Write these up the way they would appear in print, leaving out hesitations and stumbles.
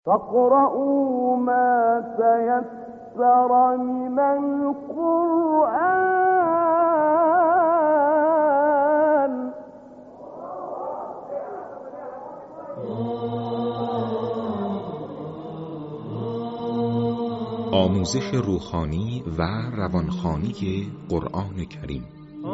فاقرؤوا ما تيسر من القرآن. آموزش روحانی و روانخوانی قرآن کریم.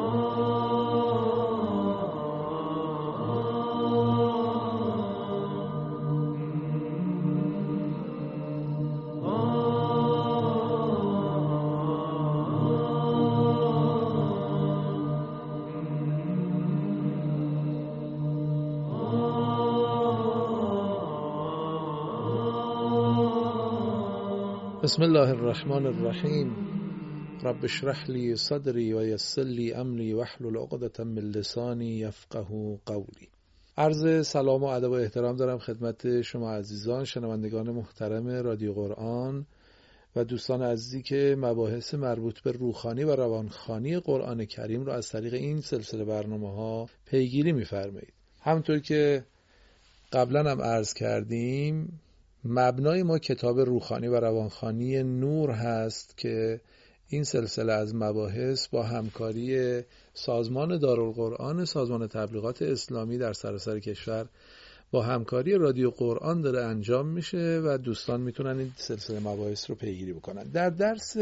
بسم الله الرحمن الرحیم. رب اشرح لی صدری و یسر لی امری واحلل عقدة من لسانی یفقهوا قولی. عرض سلام و ادب و احترام دارم خدمت شما عزیزان شنوندگان محترم رادیو قرآن و دوستان عزیزی که مباحث مربوط به روحانی و روانخوانی قرآن کریم رو از طریق این سلسله برنامه‌ها پیگیری می‌فرمایید. همونطور که قبلا هم عرض کردیم، مبنای ما کتاب روحانی و روانخوانی نور هست که این سلسله از مباحث با همکاری سازمان دارالقرآن، سازمان تبلیغات اسلامی در سراسر کشور با همکاری رادیو قرآن داره انجام میشه و دوستان میتونن این سلسله مباحث رو پیگیری بکنن. در درس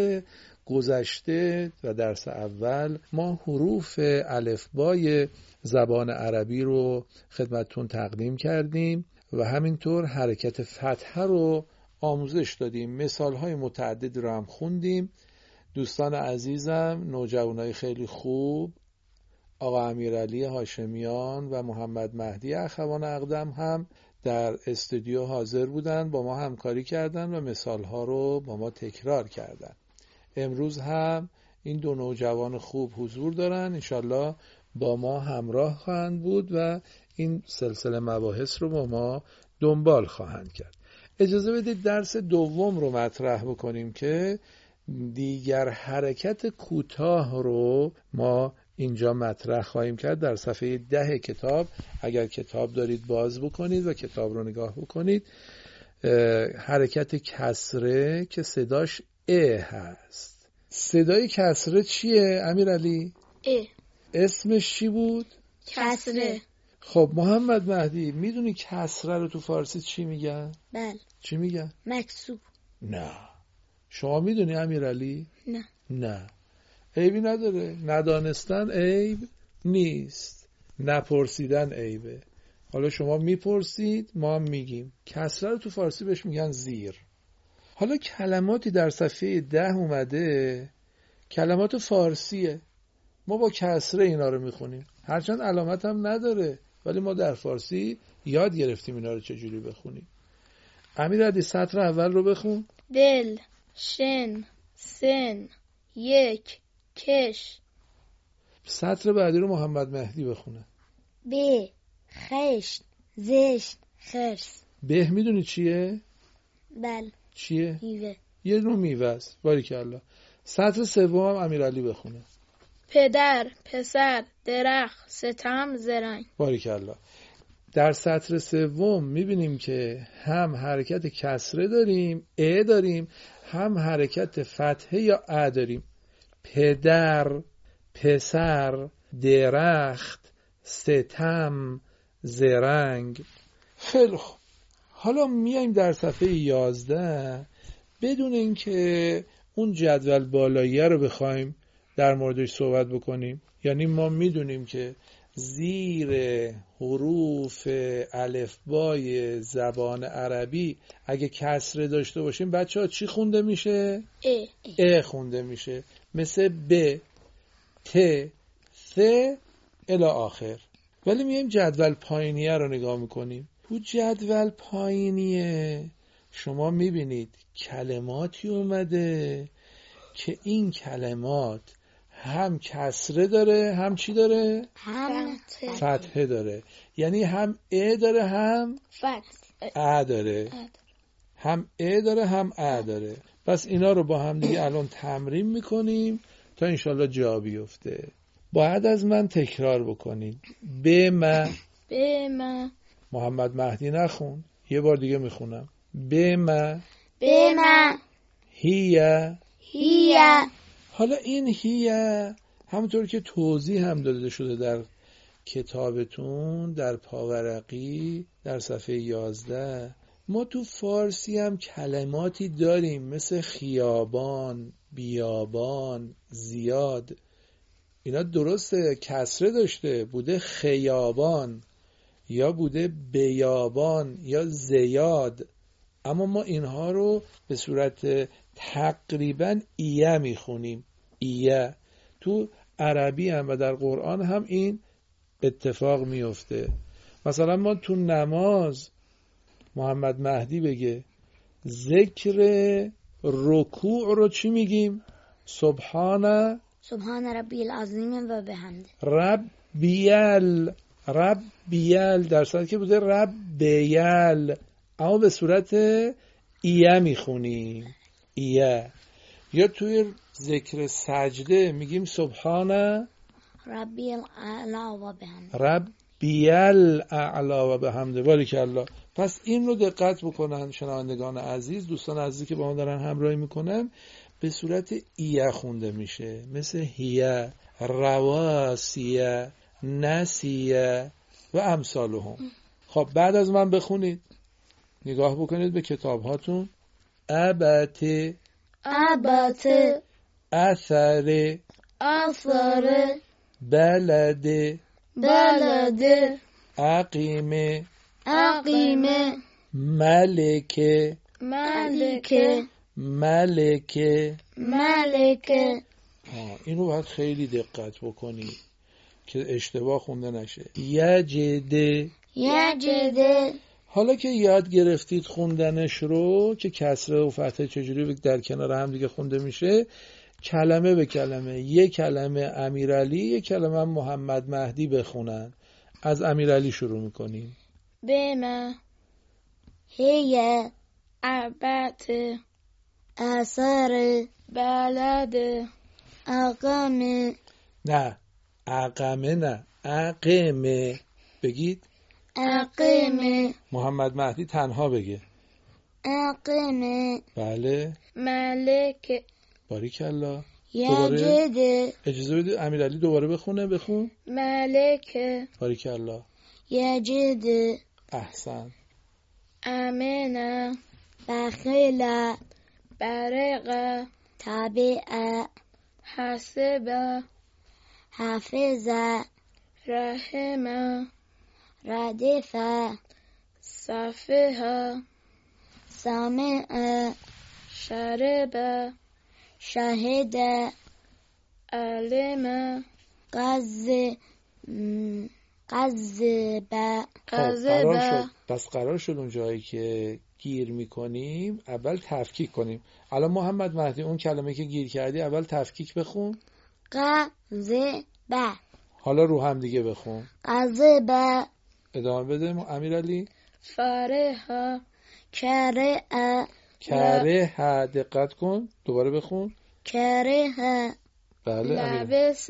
گذشته و درس اول ما حروف الفبای زبان عربی رو خدمتتون تقدیم کردیم و همینطور حرکت فتحه رو آموزش دادیم. مثالهای متعدد رو هم خوندیم. دوستان عزیزم، نوجوانای خیلی خوب، آقا امیرعلی هاشمیان و محمد مهدی اخوان اقدم هم در استودیو حاضر بودن، با ما همکاری کردن و مثالها رو با ما تکرار کردن. امروز هم این دو نوجوان خوب حضور دارن، انشالله با ما همراه خواهند بود و این سلسله مباحث رو با ما دنبال خواهند کرد. اجازه بدید درس دوم رو مطرح بکنیم که دیگر حرکت کوتاه رو ما اینجا مطرح خواهیم کرد. در صفحه 10 کتاب، اگر کتاب دارید باز بکنید و کتاب رو نگاه بکنید، حرکت کسره که صداش ا هست. صدای کسره چیه امیرعلی؟ اسمش چی بود؟ کسره. خب محمد مهدی، میدونی کسره رو تو فارسی چی میگن؟ بله. چی میگن؟ مکسور. نه. شما میدونی امیرعلی؟ نه. عیبی نداره. ندانستن عیب نیست، نپرسیدن عیبه. حالا شما میپرسید، ما هم میگیم. کسره رو تو فارسی بهش میگن زیر. حالا کلماتی در صفحه 10 اومده، کلمات فارسیه، ما با کسره اینا رو میخونیم، هرچند علامت هم نداره، ولی ما در فارسی یاد گرفتیم اینا رو چجوری بخونیم. امیرعلی سطر اول رو بخون. دل، شن، سن، یک، کش. سطر بعدی رو محمد مهدی بخونه. ب، خشت، زشت، خرس. به میدونی چیه؟ بله. چیه؟ میوه. یه نوع میوه است. باریکالله. سطر سوم هم امیرعلی بخونه. پدر، پسر، درخت، ستم، زرنگ. باریکالله. در سطر سوم میبینیم که هم حرکت کسره داریم، ا داریم، هم حرکت فتحه یا ا داریم. پدر، پسر، درخت، ستم، زرنگ. خیلی خوب. حالا میایم در صفحه 11 بدون اینکه اون جدول بالاییه رو بخوایم در موردش صحبت بکنیم. یعنی ما میدونیم که زیر حروف الفبای زبان عربی اگه کسره داشته باشیم بچه‌ها چی خونده میشه؟ ا خونده میشه، مثل ب، ت، ث الی آخر. ولی میایم جدول پایینیه رو نگاه میکنیم. تو جدول پایینیه شما میبینید کلماتی اومده که این کلمات هم کسره داره، هم چی داره؟ هم فتحه داره. یعنی هم ا داره هم ا داره. هم ا داره هم ا داره. پس اینا رو با هم دیگه الان تمرین میکنیم تا انشالله جا بیفته. باید از من تکرار بکنید. ب ما. ب ما. محمد مهدی نخون، یه بار دیگه میخونم. بما بما هی. حالا این هی همونطور که توضیح هم داده شده در کتابتون در پاورقی در صفحه 11، ما تو فارسی هم کلماتی داریم مثل خیابان، بیابان، زیاد. اینا درسته کسره داشته، بوده خیابان یا بوده بیابان یا زیاد، اما ما اینها رو به صورت تقریبا ایه میخونیم. ایه تو عربی هم و در قرآن هم این اتفاق میفته. مثلا ما تو نماز محمد مهدی بگه ذکر رکوع رو چی میگیم؟ سبحان ربی العظیم و بحمده. ربیل در صورتی که بوده ربیل، اما به صورت ایه میخونیم. ایه. یا توی ذکر سجده میگیم سبحان ربی الاعلا و بحمده. ربی الاعلا و بحمده. باریکالله. پس این رو دقت بکنن شنوندگان عزیز، دوستان عزیزی که با ما دارن همراهی میکنن، به صورت ایه خونده میشه، مثل هیه، رواسیه، نسیه و امثالهم. خب بعد از من بخونید، نگاه بکنید به کتاب هاتون. ابت اثر بلد عقیم ملک این رو باید خیلی دقت بکنی که اشتباه خونده نشه. یجد. حالا که یاد گرفتید خوندنش رو که کسره و فتحه چجوری در کنار هم دیگه خونده میشه، کلمه به کلمه، یک کلمه امیرعلی، یک کلمه محمد مهدی بخونن. از امیرعلی شروع میکنیم. بما هی ابت اثر بلد عقم. نه عقمه، نه عقمه بگید. عقم. محمد مهدی تنها بگه. عقم. بله. ملک. باریکالله. یجد. اجازه بدید امیرعلی دوباره بخونه. بخون. ملک. باریکالله. یجد. احسن. امن. بخیل. برق. تابع. حسب. حافظ. رحم. ردف. صفح. سامع. شرب. شهد. علم. قذب. پس قرار شد اون جایی که گیر میکنیم اول تفکیک کنیم. الان محمد مهدی اون کلمه که گیر کردی اول تفکیک بخون. قذب. حالا رو هم دیگه بخون. قذب. ادامه بده امیرعلی. فرح. کرع. کره. دقت کن دوباره بخون. کره. بله. لبس.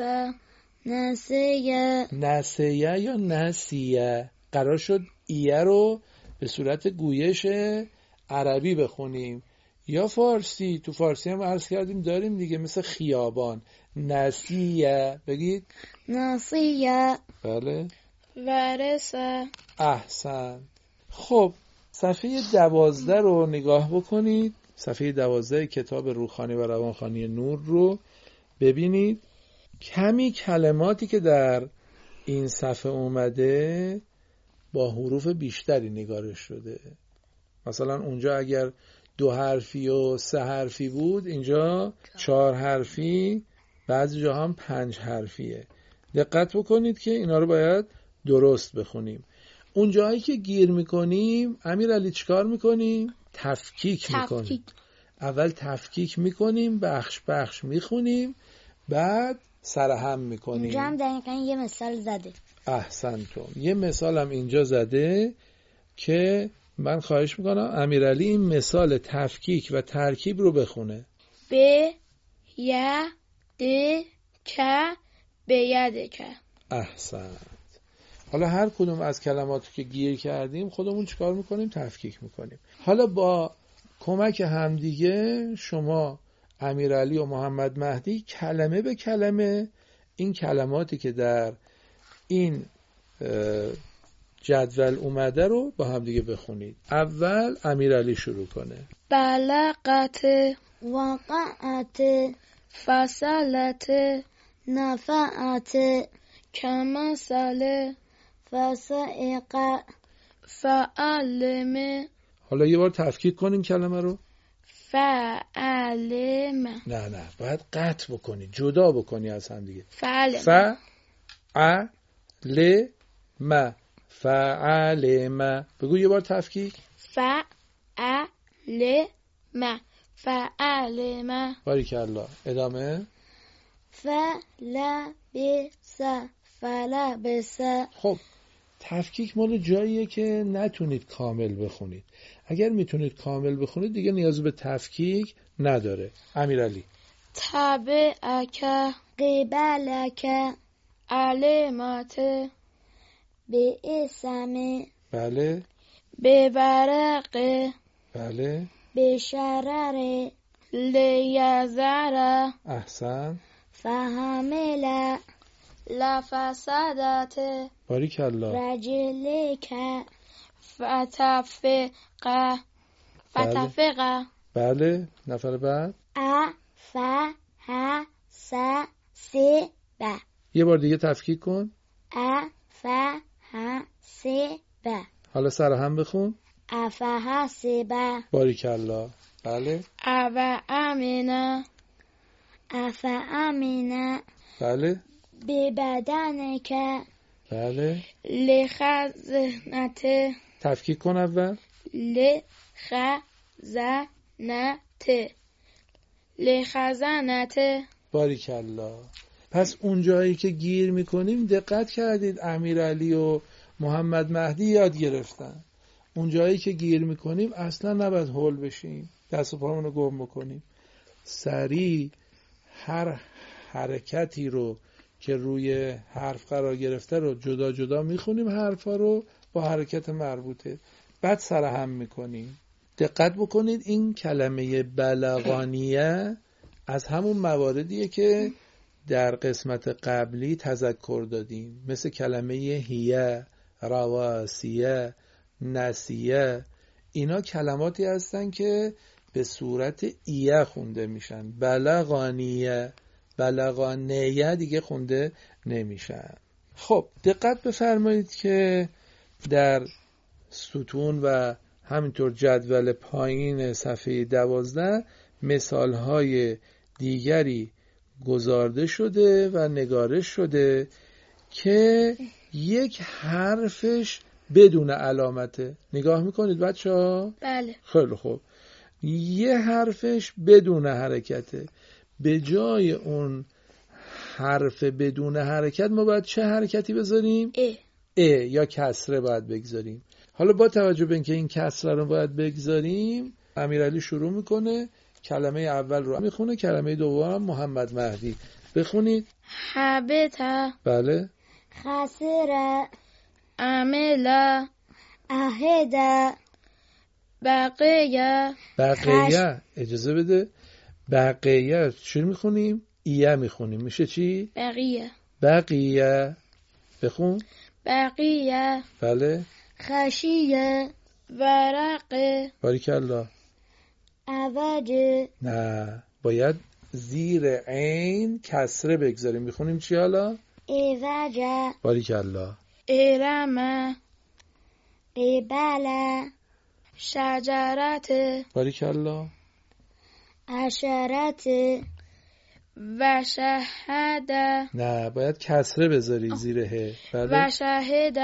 نسیه. نسیه یا نسیه. قرار شد ایه رو به صورت گویش عربی بخونیم یا فارسی. تو فارسی هم عرض کردیم داریم دیگه، مثل خیابان. نسیه بگید. نسیه. بله. ورثه. احسن. خب صفحه 12 رو نگاه بکنید. صفحه 12 کتاب روحانی و روانخوانی نور رو ببینید. کمی کلماتی که در این صفحه اومده با حروف بیشتری نگارش شده. مثلا اونجا اگر 2 حرفی و 3 حرفی بود، اینجا 4 حرفی، بعضی جاها هم 5 حرفیه. دقت بکنید که اینا رو باید درست بخونیم. اون جایی که گیر میکنیم امیرعلی چیکار میکنیم؟ تفکیک میکنیم. اول تفکیک میکنیم، بخش بخش میخونیم، بعد سرهم میکنیم. اینجا هم دقیقا یه مثال زده. احسنتون. یه مثال هم اینجا زده که من خواهش میکنم امیرعلی این مثال تفکیک و ترکیب رو بخونه. ب ی د ک بیدک. احسنت. حالا هر کدوم از کلماتی که گیر کردیم خودمون چیکار میکنیم؟ تفکیک میکنیم. حالا با کمک همدیگه شما امیرعلی و محمد مهدی کلمه به کلمه این کلماتی که در این جدول اومده رو با همدیگه بخونید. اول امیرعلی شروع کنه. بلغت، وقعت، فصلت، نفعت، کمثل، فسائق، فعلم. حالا یه بار تفکیک کنیم کلمه رو. فعلم. نه باید قطع بکنی، جدا بکنی از هم دیگه. فعلم. فعلم. فعلم. بگو یه بار تفکیک. فعلم. فعلم. باریکالله. ادامه. فلبس، فلبس. خب تفکیک مال جاییه که نتونید کامل بخونید. اگر میتونید کامل بخونید دیگه نیازی به تفکیک نداره. امیرعلی. تبعک، قبلک، علمت، باسم. بله. ببرق. بله. بشرر. لیزر. احسن. فحمل. لفسدت. باریکالله. رجلک. فتفق. فتفق. بله. نفر بعد. افحسب. یه بار دیگه تفکیک کن. افحسب. حالا سر هم بخون. افحسب. باریکالله. بله. افامن. افامن. بله. ببدنک. بله. لخزنت. تفکیک کن اول. لخزنت. باریکالله. پس اون جایی که گیر میکنیم دقت کردید امیرعلی و محمد مهدی یاد گرفتن. اون جایی که گیر میکنیم اصلا نباید هول بشیم، دست و پامونو گم بکنیم، سریع هر حرکتی رو که روی حرف قرار گرفته رو جدا جدا میخونیم، حرفا رو با حرکت مربوطه، بعد سرهم میکنیم. دقت بکنید این کلمه بلغانیه از همون مواردیه که در قسمت قبلی تذکر دادیم، مثل کلمه هیه، رواسیه، نسیه. اینا کلماتی هستن که به صورت ایه خونده میشن. بلغانیه، بلغانیه دیگه خونده نمیشن. خب دقت بفرمایید که در ستون و همینطور جدول پایین صفحه 12 مثالهای دیگری گزارده شده و نگارش شده که یک حرفش بدون علامته. نگاه میکنید بچه ها؟ بله. خیلی خوب. یه حرفش بدون حرکته. به جای اون حرف بدون حرکت ما باید چه حرکتی بذاریم؟ یا کسره باید بگذاریم. حالا با توجه به اینکه این کسره رو باید بگذاریم، امیرعلی شروع میکنه، کلمه اول رو میخونه، کلمه دوم محمد مهدی. بخونید. حبت. بله. خسر. عمل. عهد. بقیه. بقیه. اجازه بده. بقیه چی میخونیم؟ ایه میخونیم. میشه چی؟ بقیه. بقیه. بخون. بقیه. بله. خشیه. ورق. باریکالله. عوج. نه، باید زیر عین کسره بگذاریم. میخونیم چی حالا؟ ایوج. باریکالله. ارم. قبل. شجرت. باریکالله. عشرت. و شهد. نه، باید کسره بذاری زیر ه. بله. و شهد.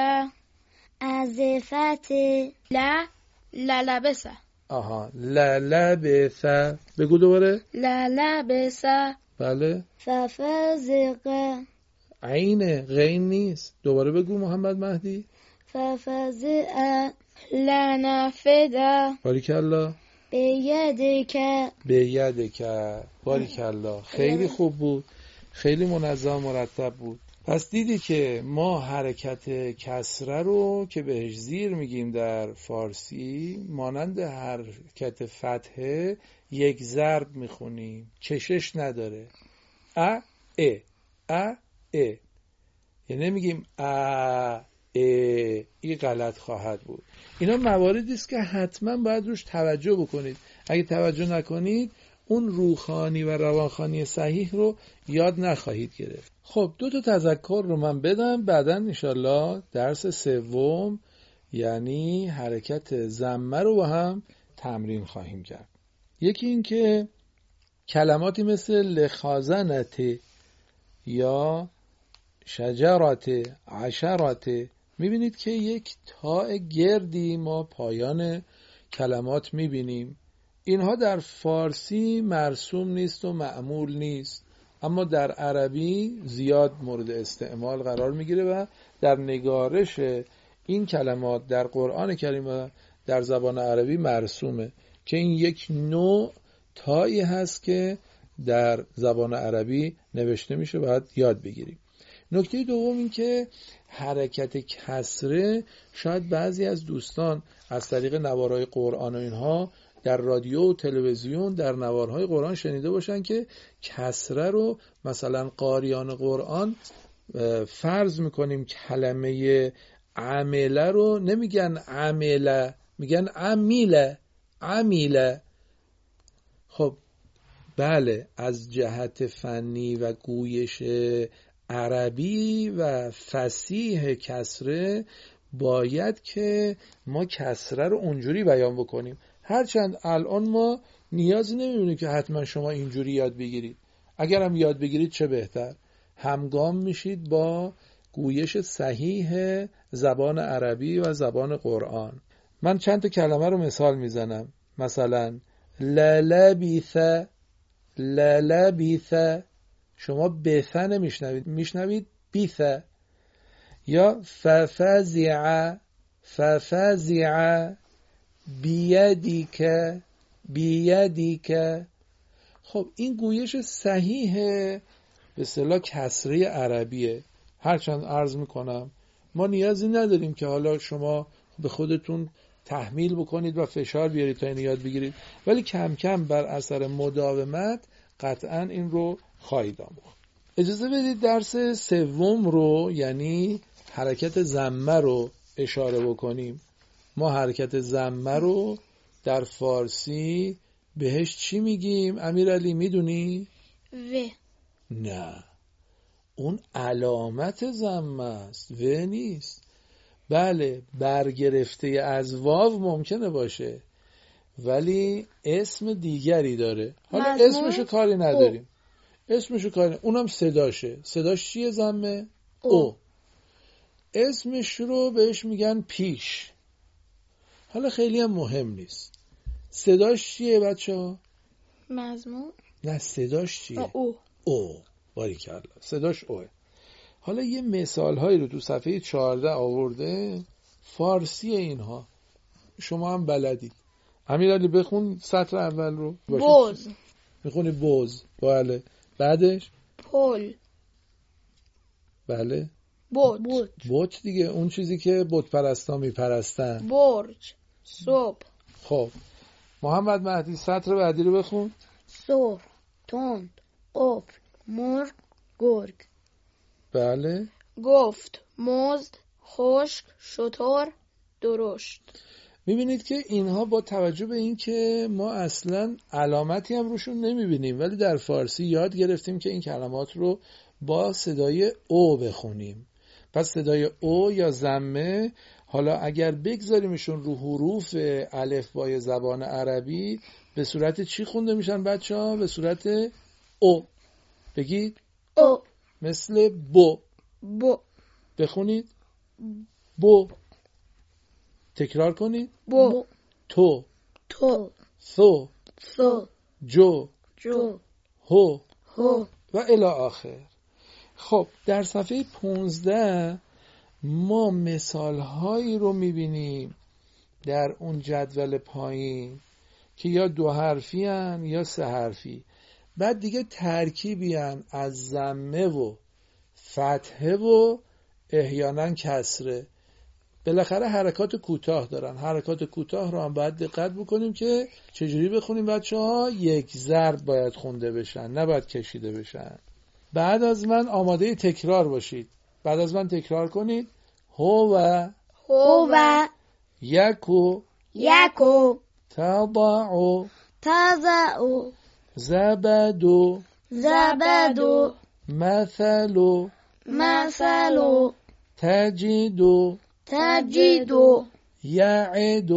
ازفت. للبسه. آها. للبث. بگو دوباره. للبس. بله. ففزق. عین، غین نیست. دوباره بگو محمد مهدی. ففزع. لنفد. باریکالله. بیدک. بیدک. باریکالله. خیلی خوب بود، خیلی منظم مرتب بود. پس دیدی که ما حرکت کسره رو که بهش زیر میگیم در فارسی مانند حرکت فتحه یک ضرب میخونیم، کشش نداره. یعنی نمیگیم این غلط خواهد بود. اینا مواردی است که حتما باید روش توجه بکنید. اگه توجه نکنید اون روحانی و روانخوانی صحیح رو یاد نخواهید گرفت. خب 2 تذکر رو من بدم، بعداً انشالله درس سوم یعنی حرکت ضمه رو با هم تمرین خواهیم کرد. یکی این که کلماتی مثل لخازنت یا شجرات عشرات، میبینید که یک تاء گردی ما پایان کلمات میبینیم. اینها در فارسی مرسوم نیست و معمول نیست، اما در عربی زیاد مورد استعمال قرار میگیره و در نگارش این کلمات در قرآن کریم و در زبان عربی مرسومه که این یک نوع تایی هست که در زبان عربی نوشته میشه، باید یاد بگیریم. نکته دوم این که حرکت کسره شاید بعضی از دوستان از طریق نوارهای قرآن و اینها در رادیو و تلویزیون در نوارهای قرآن شنیده باشن که کسره رو مثلا قاریان قرآن فرض میکنیم کلمه عمله رو نمیگن عمله، میگن عمیله. خب بله، از جهت فنی و گویش عربی و فصیح کسره باید که ما کسره رو اونجوری بیان بکنیم، هرچند الان ما نیازی نمیبینیم که حتما شما اینجوری یاد بگیرید. اگر هم یاد بگیرید چه بهتر، همگام میشید با گویش صحیح زبان عربی و زبان قرآن. من چند تا کلمه رو مثال میزنم. مثلا للبیث، شما بث نمیشنوید، میشنوید بیث. یا ففزع بیدیک. خب این گویش صحیح به اصطلاح کسره عربیه. هرچند عرض میکنم ما نیازی نداریم که حالا شما به خودتون تحمیل بکنید و فشار بیارید تا این یاد بگیرید، ولی کم کم بر اثر مداومت قطعا این رو خواهید آموخت. اجازه بدید درس سوم رو یعنی حرکت ضمه رو اشاره بکنیم. ما حرکت ضمه رو در فارسی بهش چی میگیم؟ امیرعلی میدونی؟ نه، اون علامت ضمه است، و نیست. بله، برگرفته از واو ممکنه باشه ولی اسم دیگری داره. حالا اسمشو کاری نداریم، اونم صداشه. صداش چیه ضمه؟ او. اسمش رو بهش میگن پیش. حالا خیلی هم مهم نیست. صداش چیه بچه ها؟ مضمون؟ نه، صداش چیه؟ او. باریکلا، صداش اوه. حالا یه مثال هایی رو تو صفحه 14 آورده، فارسی اینها شما هم بلدید. امیرعلی بخون سطر اول رو. بوز. میخونی بوز. بله. بعدش پل. بله. بوت دیگه، اون چیزی که بت پرستا میپرستن. برج. صبح. خب محمد مهدی سطر بعدی رو بخون. سور. تند. قفل. مرغ. گرگ. بله. گفت. مزد. خشک. شتر. درشت. میبینید که اینها با توجه به این که ما اصلا علامتی هم روشون نمیبینیم ولی در فارسی یاد گرفتیم که این کلمات رو با صدای او بخونیم. پس صدای او یا ضمه، حالا اگر بگذاریمشون رو حروف الفبای زبان عربی به صورت چی خونده میشن بچه ها؟ به صورت او. بگید او. مثل بو. بخونید بو. تکرار کنید. بو. تو. ثو. جو. هو. و الی آخر. خب در صفحه 15 ما مثال هایی رو میبینیم در اون جدول پایین که یا 2 حرفی هن یا 3 حرفی. بعد دیگه ترکیبی هن از ضمه و فتحه و احیانا کسره. بالاخره حرکات کوتاه دارن. حرکات کوتاه رو هم باید دقت بکنیم که چجوری بخونیم بچه‌ها. یک ضرب باید خونده بشن، نباید کشیده بشن. بعد از من آماده تکرار باشید. بعد از من تکرار کنید. هو یکو تضع زبد مثل تجد یعد.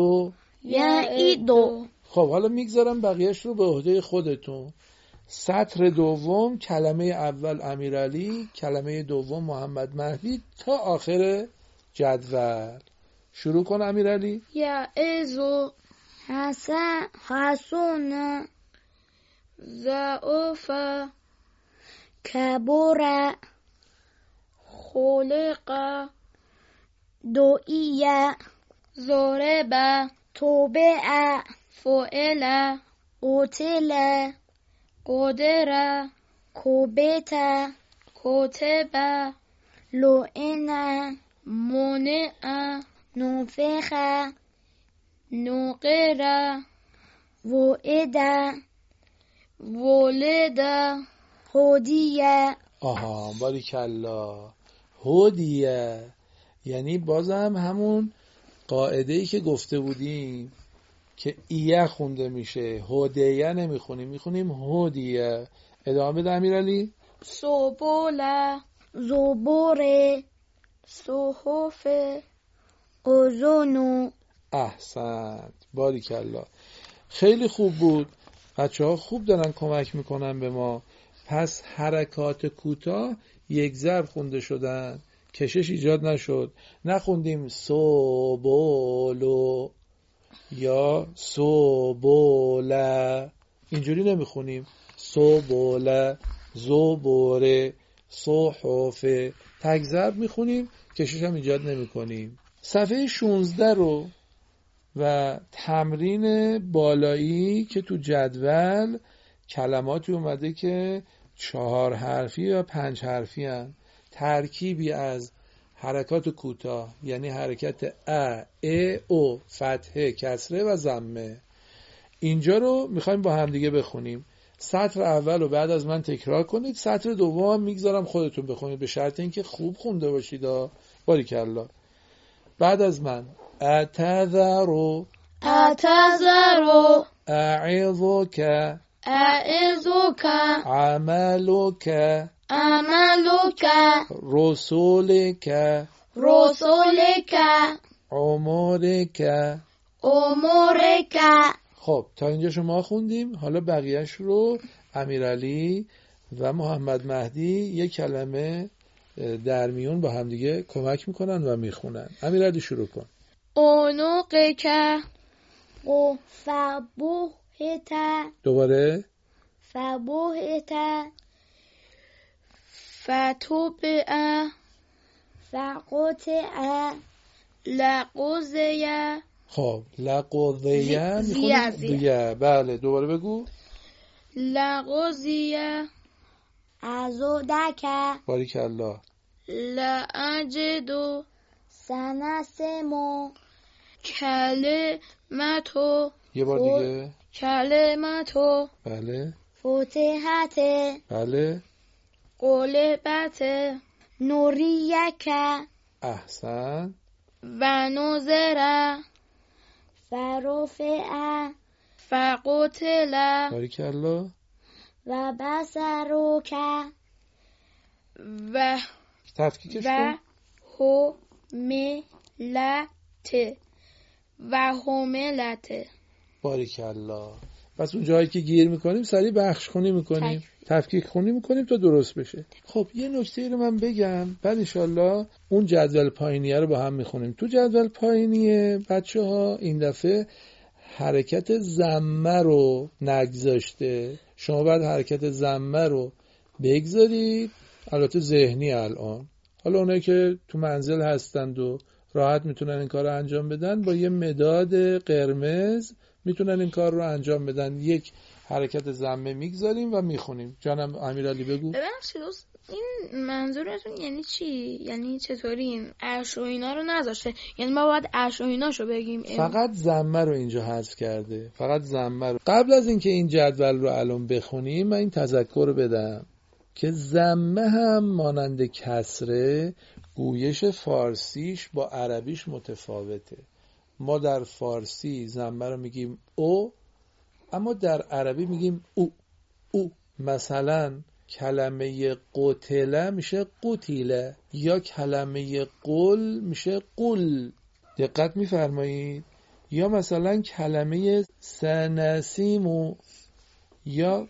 خب حالا میگذارم بقیهش رو به عهده خودتون. سطر دوم کلمه اول امیرعلی، کلمه دوم محمد مهدی تا آخر جدول. شروع کن امیرعلی. یعزو حسون ضعف کبر خلق دعیه ضرب توبع فعل قتل قدر کبت کتب لعن منع نفخ نقر وعد ولد هدیه. آها باریکلا. هدیه یعنی بازم همون قاعده‌ای که گفته بودیم که ایه خونده میشه، هدیه نمیخونیم، میخونیم هدیه. ادامه بده امیرعلی. سبول زبور صحف قزون. احسنت باریکلا. خیلی خوب بود. بچه‌ها خوب دارن کمک میکنن به ما. پس حرکات کوتاه یک ضرب خونده شدن، کشش ایجاد نشد. نخوندیم سبولو یا سبوله، اینجوری نمیخونیم. سبوله زبوره صحف تک ضرب میخونیم، کشش هم ایجاد نمی کنیم. صفحه 16 رو و تمرین بالایی که تو جدول کلماتی اومده که 4 حرفی یا 5 حرفی هن. ترکیبی از حرکات کوتاه یعنی حرکت ا او فتحه کسره و ضمه. اینجا رو میخوایم با همدیگه بخونیم. سطر اول رو بعد از من تکرار کنید. سطر دوم میگذارم خودتون بخونید به شرط اینکه خوب خونده باشید. باریکلا. بعد از من اتذرو اعظک عملک رسولک امورک. خب تا اینجا شما خوندیم. حالا بقیهش رو امیرعلی و محمد مهدی یک کلمه در میون با هم دیگه کمک میکنن و میخونن. امیرعلی شروع کن. عنقک فبهت. دوباره. فبهت فتبع فقطع لقضیه. خب لقضیه میخونیم دیگه. بله دوباره بگو. لقضیه ازودک. باریکالله. لاجد سنسمو کلمتو. یه بار دیگه. کلمتو. بله. فتحت. بله. قلبت. نوریک. احسن. و نظر فرفع فقتل. باریکالله. و بصرک و تفکیکش کن. و هملت. باریکالله. پس اون جایی که گیر میکنیم سریع بخش خونی میکنیم، تفکیک خونی میکنیم تا درست بشه. خب یه نکته رو من بگم بعد انشالله اون جدول پایینیه رو با هم میخونیم. تو جدول پایینیه بچه ها این دفعه حرکت ضمه رو نگذاشته. شما باید حرکت ضمه رو بگذارید، البته ذهنی الان. حالا اونایی که تو منزل هستند و راحت میتونن این کار رو انجام بدن با یه مداد قرمز میتونن این کار رو انجام بدن. یک حرکت ضمه میگذاریم و میخونیم. جانم امیرعلی بگو. ببخشید این منظورتون یعنی چی؟ یعنی چطوری این عرش و اینا رو نذاشته؟ یعنی ما باید عرش و ایناشو بگیم؟ فقط ضمه رو اینجا حذف کرده، فقط ضمه رو. قبل از اینکه این جدول رو الان بخونیم من این تذکر بدم که ضمه هم مانند کسره گویش فارسیش با عربیش متفاوته. ما در فارسی ضمه رو میگیم او، اما در عربی میگیم او. مثلا کلمه قتله میشه قتیله، یا کلمه قل میشه قل. دقت میفرمایید؟ یا مثلا کلمه سنسیمو یا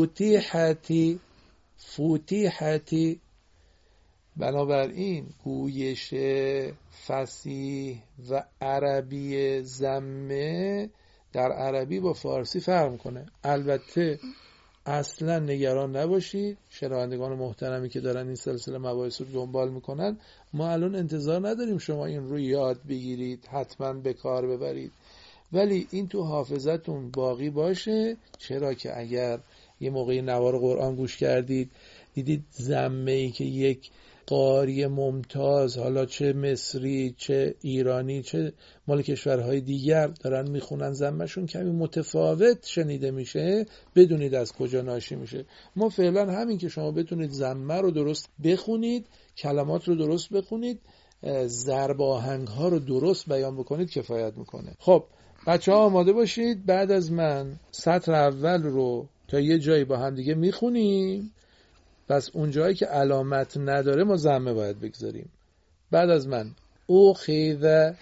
فتیحتی. بنابراین گویش فصیح و عربی ضمه در عربی با فارسی فرق میکنه. البته اصلا نگران نباشید شنوندگان محترمی که دارن این سلسله مباحث رو دنبال میکنن، ما الان انتظار نداریم شما این رو یاد بگیرید حتما به کار ببرید، ولی این تو حافظتون باقی باشه. چرا که اگر یه موقعی نوار قرآن گوش کردید دیدید ضمه‌ای که یک قاری ممتاز، حالا چه مصری چه ایرانی چه مال کشورهای دیگر دارن میخونن، ضمه‌شون کمی متفاوت شنیده میشه، بدونید از کجا ناشی میشه. ما فعلا همین که شما بتونید ضمه رو درست بخونید، کلمات رو درست بخونید، ضرب آهنگ ها رو درست بیان بکنید کفایت میکنه. خب بچه ها آماده باشید، بعد از من سطر اول رو تا یه جایی با هم دیگه میخونیم، پس اون جایی که علامت نداره ما ضمه باید بگذاریم. بعد از من اوخیذ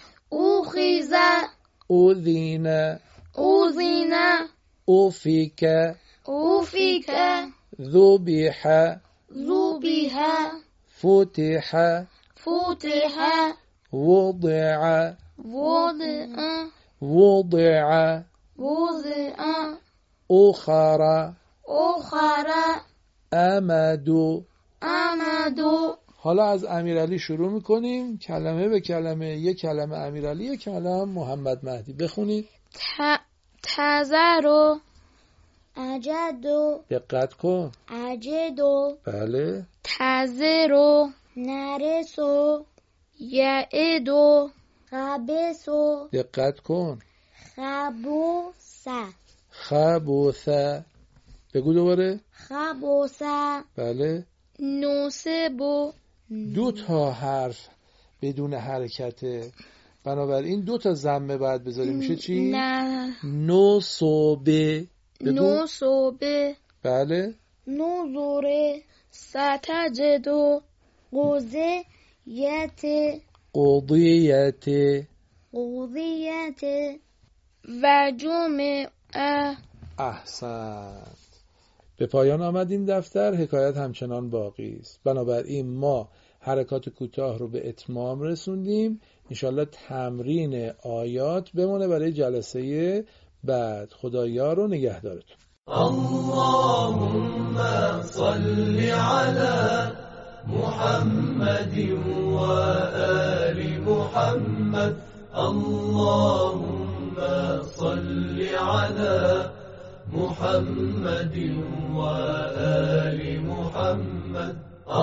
اوذین اوفیک ذبیح فتح وضع اخر امد. حالا از امیرعلی شروع میکنیم، کلمه به کلمه. یک کلمه امیرعلی، یک کلمه محمد مهدی. بخونید. تذرو اجدو دقت کن. اجدو بله. تذرو نرسو یعدو خبسو دقت کن. خبوث. بگو دوباره. خبوث. بله. نوسبو. 2 تا حرف بدون حرکته، بنابراین 2 تا ضمه باید بذاریم. میشه چی؟ نه. نوصبه. نوصبه. بله. نوزوره ستجدو قضیت و جمعه. احسنت. به پایان آمد این دفتر، حکایت همچنان باقی است. بنابراین ما حرکات کوتاه رو به اتمام رسوندیم. انشالله تمرین آیات بمونه برای جلسه بعد. خدایا و نگهدارتون. اللهم صل على محمد و آل محمد. اللهم صل على محمد و آل محمد.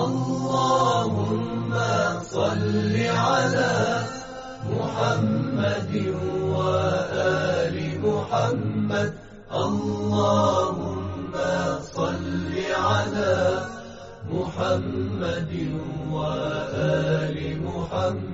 اللهم صل على محمد و آل محمد. اللهم صل على محمد و آل محمد.